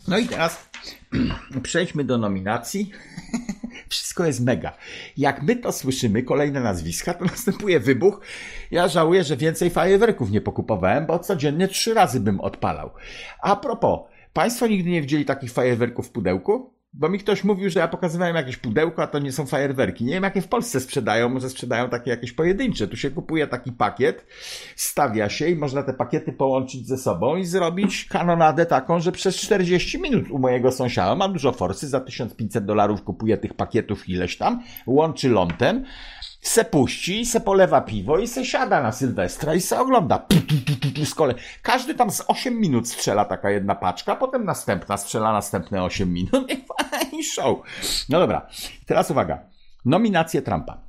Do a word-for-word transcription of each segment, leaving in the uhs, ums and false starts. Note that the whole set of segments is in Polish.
No i teraz przejdźmy do nominacji. Wszystko jest mega. Jak my to słyszymy, kolejne nazwiska, to następuje wybuch. Ja żałuję, że więcej fajerwerków nie pokupowałem, bo codziennie trzy razy bym odpalał. A propos, państwo nigdy nie widzieli takich fajerwerków w pudełku? Bo mi ktoś mówił, że ja pokazywałem jakieś pudełko, a to nie są fajerwerki. Nie wiem, jakie w Polsce sprzedają, może sprzedają takie jakieś pojedyncze. Tu się kupuje taki pakiet, stawia się i można te pakiety połączyć ze sobą i zrobić kanonadę taką, że przez czterdzieści minut u mojego sąsiada, ma dużo forsy, za tysiąc pięćset dolarów kupuje tych pakietów ileś tam, łączy lądem, se puści, se polewa piwo i se siada na Sylwestra i se ogląda. Z kolei. Każdy tam z osiem minut strzela taka jedna paczka, potem następna strzela następne osiem minut i show. No dobra, teraz uwaga. Nominacje Trumpa.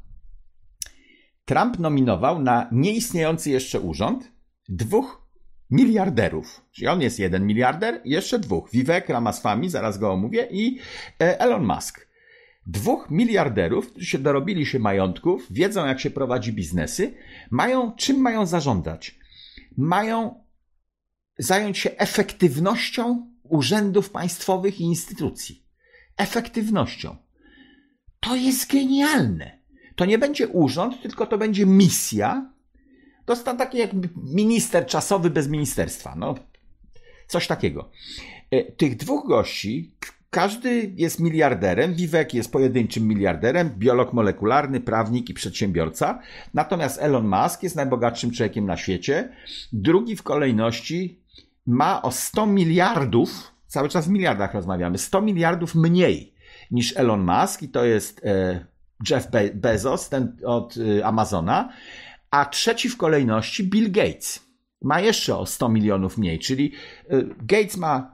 Trump nominował na nieistniejący jeszcze urząd dwóch miliarderów. Czyli on jest jeden miliarder i jeszcze dwóch. Vivek Ramaswamy, zaraz go omówię, i Elon Musk. Dwóch miliarderów, którzy się dorobili się majątków, wiedzą jak się prowadzi biznesy, mają, czym mają zarządzać? Mają zająć się efektywnością urzędów państwowych i instytucji. Efektywnością. To jest genialne. To nie będzie urząd, tylko to będzie misja. To jest taki jakby minister czasowy bez ministerstwa. No, coś takiego. Tych dwóch gości, każdy jest miliarderem. Vivek jest pojedynczym miliarderem, biolog molekularny, prawnik i przedsiębiorca. Natomiast Elon Musk jest najbogatszym człowiekiem na świecie. Drugi w kolejności ma o sto miliardów, cały czas w miliardach rozmawiamy, sto miliardów mniej niż Elon Musk i to jest e, Jeff Be- Bezos, ten od e, Amazona, a trzeci w kolejności Bill Gates. Ma jeszcze o sto milionów mniej, czyli e, Gates ma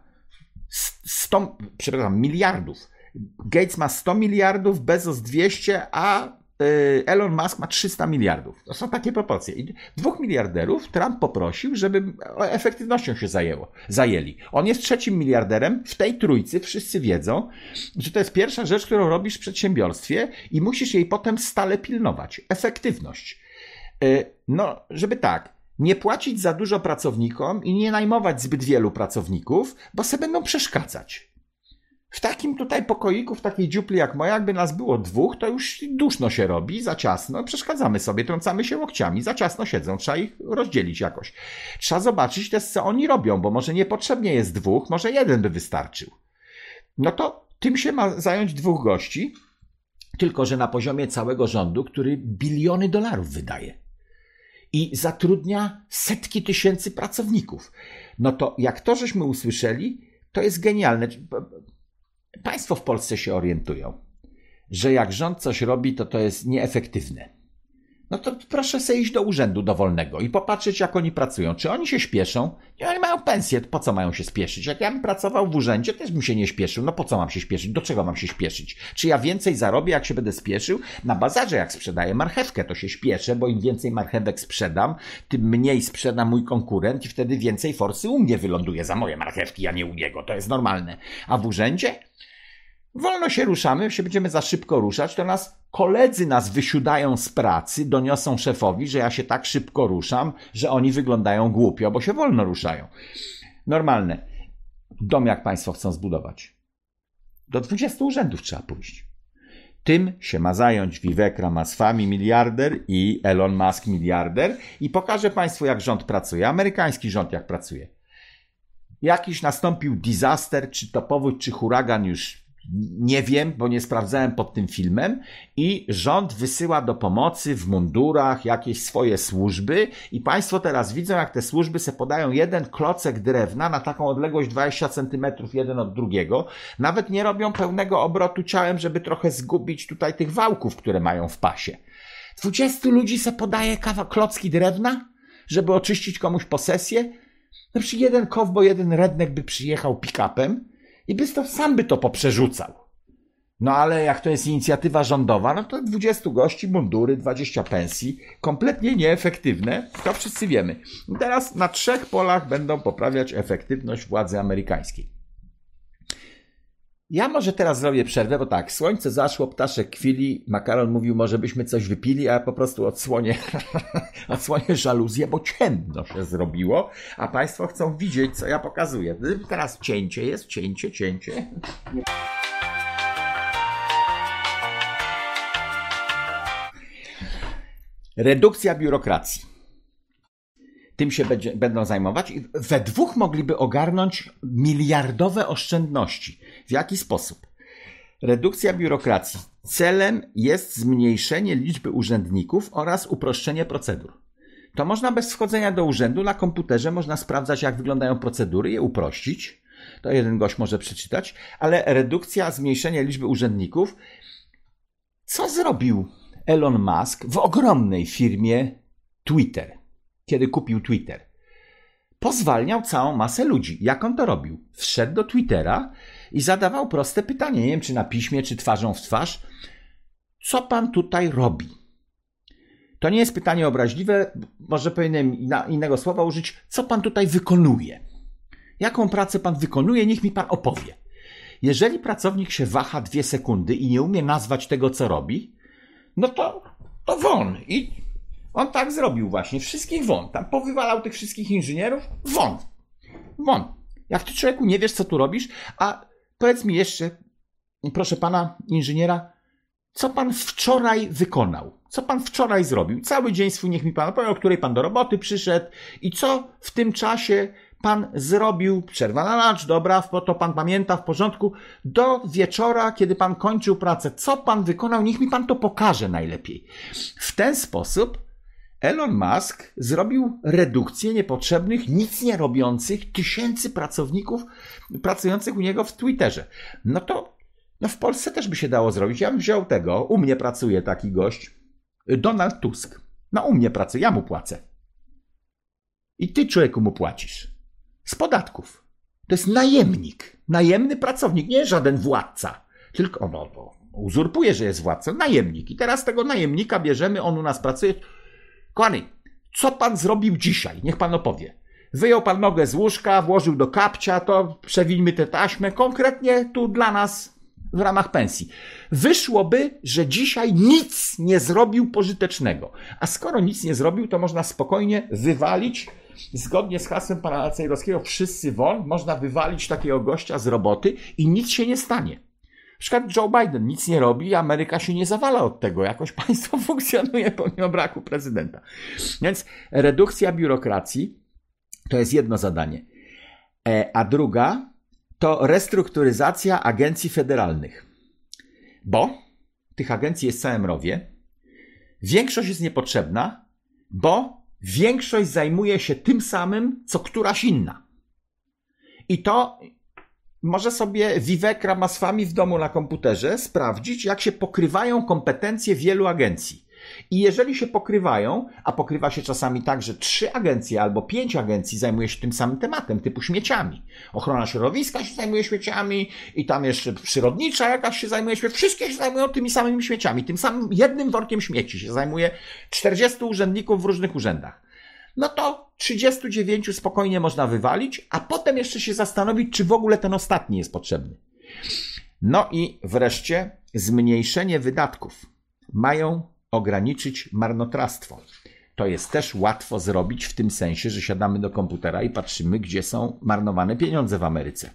sto, przepraszam, miliardów. Gates ma sto miliardów, Bezos dwieście, a Elon Musk ma trzysta miliardów. To są takie proporcje. I dwóch miliarderów Trump poprosił, żeby efektywnością się zajęło, zajęli. On jest trzecim miliarderem. W tej trójcy wszyscy wiedzą, że to jest pierwsza rzecz, którą robisz w przedsiębiorstwie i musisz jej potem stale pilnować. Efektywność. No, żeby tak, nie płacić za dużo pracownikom i nie najmować zbyt wielu pracowników, bo sobie będą przeszkadzać. W takim tutaj pokoiku, w takiej dziupli jak moja, jakby nas było dwóch, to już duszno się robi, za ciasno, przeszkadzamy sobie, trącamy się łokciami, za ciasno siedzą, trzeba ich rozdzielić jakoś. Trzeba zobaczyć też, co oni robią, bo może niepotrzebnie jest dwóch, może jeden by wystarczył. No to tym się ma zająć dwóch gości, tylko że na poziomie całego rządu, który biliony dolarów wydaje i zatrudnia setki tysięcy pracowników. No to jak to żeśmy usłyszeli, to jest genialne. Państwo w Polsce się orientują, że jak rząd coś robi, to to jest nieefektywne. No to proszę sobie iść do urzędu dowolnego i popatrzeć, jak oni pracują. Czy oni się śpieszą? Nie, oni mają pensję, po co mają się spieszyć? Jak ja bym pracował w urzędzie, też bym się nie śpieszył. No po co mam się śpieszyć? Do czego mam się śpieszyć? Czy ja więcej zarobię, jak się będę spieszył? Na bazarze, jak sprzedaję marchewkę, to się śpieszę, bo im więcej marchewek sprzedam, tym mniej sprzeda mój konkurent i wtedy więcej forsy u mnie wyląduje za moje marchewki, a nie u niego. To jest normalne. A w urzędzie? Wolno się ruszamy, się będziemy za szybko ruszać, to nas koledzy nas wysiudają z pracy, doniosą szefowi, że ja się tak szybko ruszam, że oni wyglądają głupio, bo się wolno ruszają. Normalne. Dom jak państwo chcą zbudować. Do dwudziestu urzędów trzeba pójść. Tym się ma zająć Vivek Ramaswamy, miliarder, i Elon Musk, miliarder, i pokażę państwu, jak rząd pracuje. Amerykański rząd jak pracuje. Jakiś nastąpił disaster, czy to powódź, czy huragan, już nie wiem, bo nie sprawdzałem pod tym filmem, i rząd wysyła do pomocy w mundurach jakieś swoje służby i państwo teraz widzą, jak te służby se podają jeden klocek drewna na taką odległość dwadzieścia centymetrów jeden od drugiego. Nawet nie robią pełnego obrotu ciałem, żeby trochę zgubić tutaj tych wałków, które mają w pasie. Dwudziestu ludzi se podaje kawa klocki drewna, żeby oczyścić komuś posesję. No przecież jeden kowboj, jeden redneck by przyjechał pick-upem i by to, sam by to poprzerzucał. No ale jak to jest inicjatywa rządowa, no to dwudziestu gości, mundury, dwadzieścia pensji, kompletnie nieefektywne, to wszyscy wiemy. I teraz na trzech polach będą poprawiać efektywność władzy amerykańskiej. Ja może teraz zrobię przerwę, bo tak, słońce zaszło, ptaszek kwili, makaron mówił, może byśmy coś wypili, a ja po prostu odsłonię, odsłonię żaluzję, bo ciemno się zrobiło, a państwo chcą widzieć, co ja pokazuję. Teraz cięcie jest, cięcie, cięcie. Redukcja biurokracji. Tym się będzie, będą zajmować i we dwóch mogliby ogarnąć miliardowe oszczędności. W jaki sposób? Redukcja biurokracji. Celem jest zmniejszenie liczby urzędników oraz uproszczenie procedur. To można bez wchodzenia do urzędu na komputerze, można sprawdzać, jak wyglądają procedury, je uprościć. To jeden gość może przeczytać, ale redukcja, zmniejszenie liczby urzędników. Co zrobił Elon Musk w ogromnej firmie Twitter? Kiedy kupił Twitter, pozwalniał całą masę ludzi. Jak on to robił? Wszedł do Twittera i zadawał proste pytanie, nie wiem czy na piśmie, czy twarzą w twarz. Co pan tutaj robi? To nie jest pytanie obraźliwe, może powinienem innego słowa użyć. Co pan tutaj wykonuje? Jaką pracę pan wykonuje? Niech mi pan opowie. Jeżeli pracownik się waha dwie sekundy i nie umie nazwać tego, co robi, no to, to won. I on tak zrobił właśnie. Wszystkich won. Tam powywalał tych wszystkich inżynierów. Won. Won. Jak ty, człowieku, nie wiesz, co tu robisz, a powiedz mi jeszcze, proszę pana inżyniera, co pan wczoraj wykonał? Co pan wczoraj zrobił? Cały dzień swój niech mi pan opowie, o której pan do roboty przyszedł i co w tym czasie pan zrobił, przerwa na lunch, dobra, to pan pamięta, w porządku, do wieczora, kiedy pan kończył pracę, co pan wykonał, niech mi pan to pokaże najlepiej. W ten sposób Elon Musk zrobił redukcję niepotrzebnych, nic nie robiących tysięcy pracowników pracujących u niego w Twitterze. No to no w Polsce też by się dało zrobić. Ja bym wziął tego, u mnie pracuje taki gość, Donald Tusk. No u mnie pracuje, ja mu płacę. I ty, człowieku, mu płacisz. Z podatków. To jest najemnik. Najemny pracownik, nie żaden władca. Tylko no, no, uzurpuje, że jest władcą. Najemnik. I teraz tego najemnika bierzemy, on u nas pracuje. Kochany, co pan zrobił dzisiaj? Niech pan opowie. Wyjął pan nogę z łóżka, włożył do kapcia, to przewińmy tę taśmę. Konkretnie tu dla nas w ramach pensji. Wyszłoby, że dzisiaj nic nie zrobił pożytecznego. A skoro nic nie zrobił, to można spokojnie wywalić, zgodnie z hasłem pana Alcejrowskiego, wszyscy won, można wywalić takiego gościa z roboty i nic się nie stanie. Na przykład Joe Biden nic nie robi, Ameryka się nie zawala od tego. Jakoś państwo funkcjonuje pomimo braku prezydenta. Więc redukcja biurokracji to jest jedno zadanie. A druga to restrukturyzacja agencji federalnych. Bo tych agencji jest całe mrowie. Większość jest niepotrzebna, bo większość zajmuje się tym samym, co któraś inna. I to może sobie Vivek Ramaswamy w domu na komputerze sprawdzić, jak się pokrywają kompetencje wielu agencji. I jeżeli się pokrywają, a pokrywa się czasami tak, że trzy agencje albo pięć agencji zajmuje się tym samym tematem, typu śmieciami. Ochrona środowiska się zajmuje śmieciami i tam jeszcze przyrodnicza jakaś się zajmuje śmieciami. Wszystkie się zajmują tymi samymi śmieciami. Tym samym jednym workiem śmieci się zajmuje czterdziestu urzędników w różnych urzędach. No to trzydziestu dziewięciu spokojnie można wywalić, a potem jeszcze się zastanowić, czy w ogóle ten ostatni jest potrzebny. No i wreszcie zmniejszenie wydatków. Mają ograniczyć marnotrawstwo. To jest też łatwo zrobić w tym sensie, że siadamy do komputera i patrzymy, gdzie są marnowane pieniądze w Ameryce.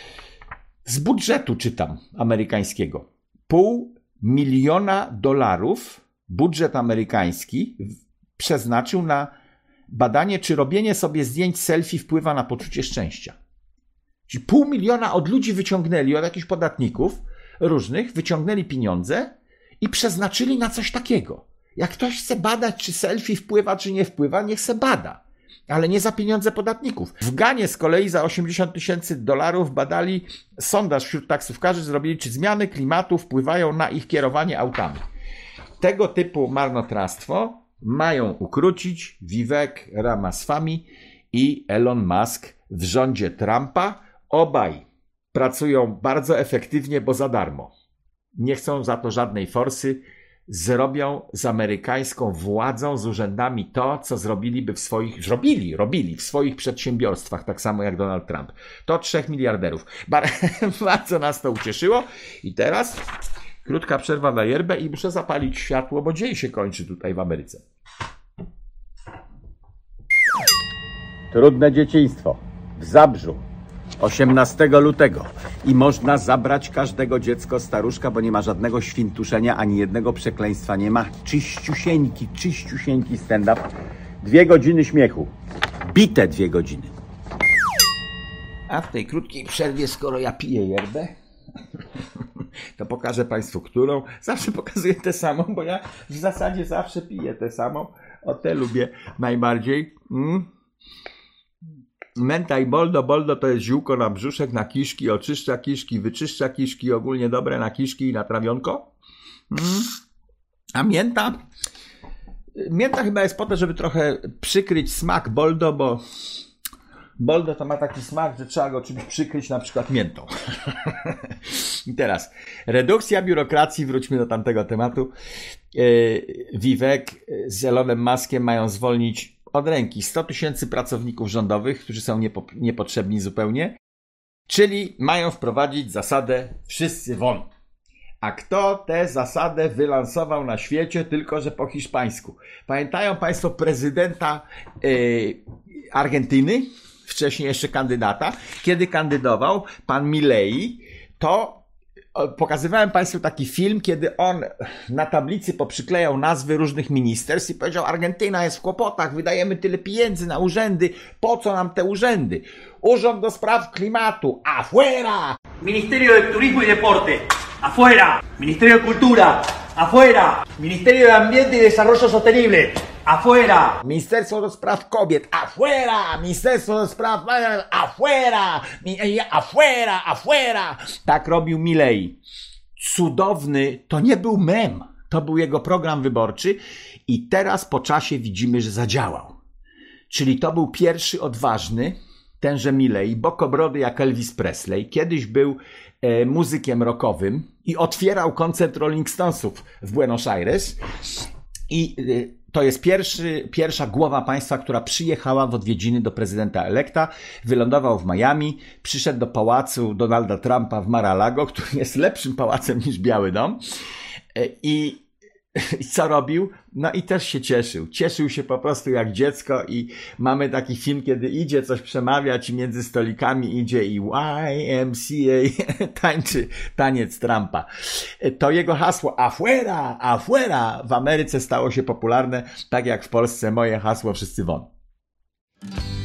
Z budżetu czytam amerykańskiego. Pół miliona dolarów budżet amerykański przeznaczył na badanie, czy robienie sobie zdjęć selfie wpływa na poczucie szczęścia. Czyli pół miliona od ludzi wyciągnęli, od jakichś podatników różnych, wyciągnęli pieniądze i przeznaczyli na coś takiego. Jak ktoś chce badać, czy selfie wpływa, czy nie wpływa, niech se bada. Ale nie za pieniądze podatników. W Ganie z kolei za osiemdziesiąt tysięcy dolarów badali sondaż wśród taksówkarzy, zrobili, czy zmiany klimatu wpływają na ich kierowanie autami. Tego typu marnotrawstwo mają ukrócić Vivek Ramaswamy i Elon Musk w rządzie Trumpa. Obaj pracują bardzo efektywnie, bo za darmo. Nie chcą za to żadnej forsy. zrobią z amerykańską władzą, z urzędami to, co zrobiliby w swoich, zrobili, robili w swoich przedsiębiorstwach, tak samo jak Donald Trump. To trzech miliarderów. Bardzo nas to ucieszyło i teraz krótka przerwa na yerbę i muszę zapalić światło, bo dzień się kończy tutaj w Ameryce. Trudne dzieciństwo w Zabrzu. osiemnastego lutego i można zabrać każdego dziecko staruszka, bo nie ma żadnego świntuszenia, ani jednego przekleństwa nie ma. Czyściusieńki, czyściusieńki stand-up. Dwie godziny śmiechu. Bite dwie godziny. A w tej krótkiej przerwie, skoro ja piję yerbę, to pokażę Państwu, którą. Zawsze pokazuję tę samą, bo ja w zasadzie zawsze piję tę samą. O tę lubię najbardziej. Mm. Menta i boldo. Boldo to jest ziółko na brzuszek, na kiszki, oczyszcza kiszki, wyczyszcza kiszki, ogólnie dobre na kiszki i na trawionko. Mm. A mięta? Mięta chyba jest po to, żeby trochę przykryć smak boldo, bo boldo to ma taki smak, że trzeba go czymś przykryć, na przykład miętą. I teraz redukcja biurokracji, wróćmy do tamtego tematu. Vivek z Elonem Muskiem mają zwolnić od ręki sto tysięcy pracowników rządowych, którzy są niepo, niepotrzebni zupełnie, czyli mają wprowadzić zasadę wszyscy won. A kto tę zasadę wylansował na świecie, tylko że po hiszpańsku? Pamiętają Państwo prezydenta yy, Argentyny, wcześniej jeszcze kandydata, kiedy kandydował pan Milei, to pokazywałem Państwu taki film, kiedy on na tablicy poprzyklejał nazwy różnych ministerstw i powiedział: Argentyna jest w kłopotach, wydajemy tyle pieniędzy na urzędy, po co nam te urzędy? Urząd do spraw klimatu, afuera! Ministerio de Turismo y Deporte, afuera! Ministerio de Cultura, afuera! Ministerio de Ambiente y Desarrollo Sostenible, afuera! Ministerstwo do spraw kobiet, afuera! Ministerstwo do spraw, afuera! Afuera, afuera! Tak robił Milei. Cudowny, to nie był mem, to był jego program wyborczy i teraz po czasie widzimy, że zadziałał. Czyli to był pierwszy odważny, tenże Milei, bokobrody jak Elvis Presley. Kiedyś był e, muzykiem rockowym i otwierał koncert Rolling Stonesów w Buenos Aires. I e, to jest pierwszy, pierwsza głowa państwa, która przyjechała w odwiedziny do prezydenta elekta. Wylądował w Miami, przyszedł do pałacu Donalda Trumpa w Mar-a-Lago, który jest lepszym pałacem niż Biały Dom. E, I I co robił? No i też się cieszył. Cieszył się po prostu jak dziecko i mamy taki film, kiedy idzie coś przemawiać i między stolikami idzie i Y M C A tańczy taniec Trumpa. To jego hasło afuera, afuera w Ameryce stało się popularne, tak jak w Polsce moje hasło wszyscy won.